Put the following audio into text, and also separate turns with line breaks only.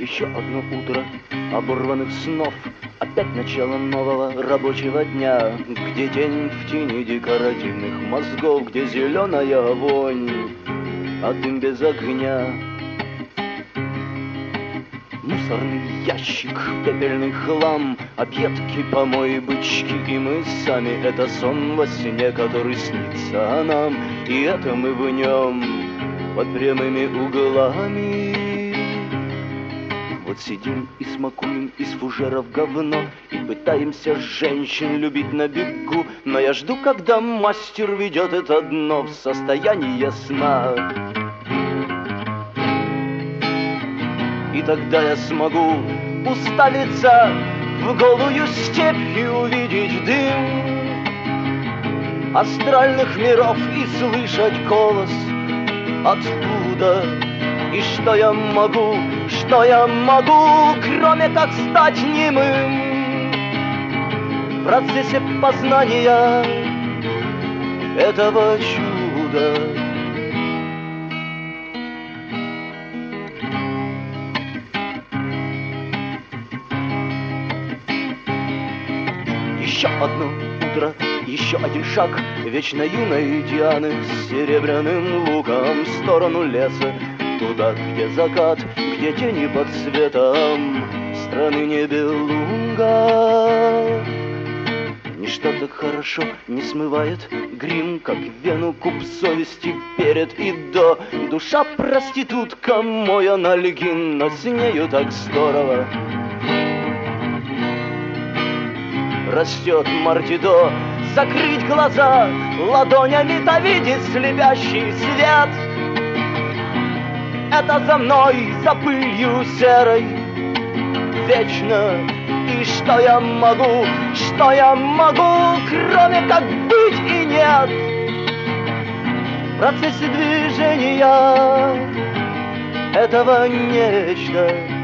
Еще одно утро оборванных снов, опять начало нового рабочего дня, где день в тени декоративных мозгов, где зеленая вонь, а дым без огня. Мусорный ящик, пепельный хлам, объедки, помои, бычки и мы сами. Это сон во сне, который снится нам, и это мы в нем под прямыми углами. Вот сидим и смакуем из фужеров говно и пытаемся женщин любить на бегу. Но я жду, когда мастер ведет это дно в состояние сна. И тогда я смогу уставиться в голую степь и увидеть дым астральных миров и слышать голос оттуда. И что я могу, кроме как стать немым в процессе познания этого чуда. Еще одно утро, еще один шаг вечно юной Дианы с серебряным луком в сторону леса, туда, где закат, где тени под светом страны Нибелунга. Ничто так хорошо не смывает грим, как вену куб совести перед и до. Душа проститутка мой анальгин, но с нею так здорово. Растет мартидо, закрыть глаза ладонями-то видеть слепящий свет. Это за мной, за пылью серой вечно. И что я могу, кроме как быть и нет в процессе движения этого нечто.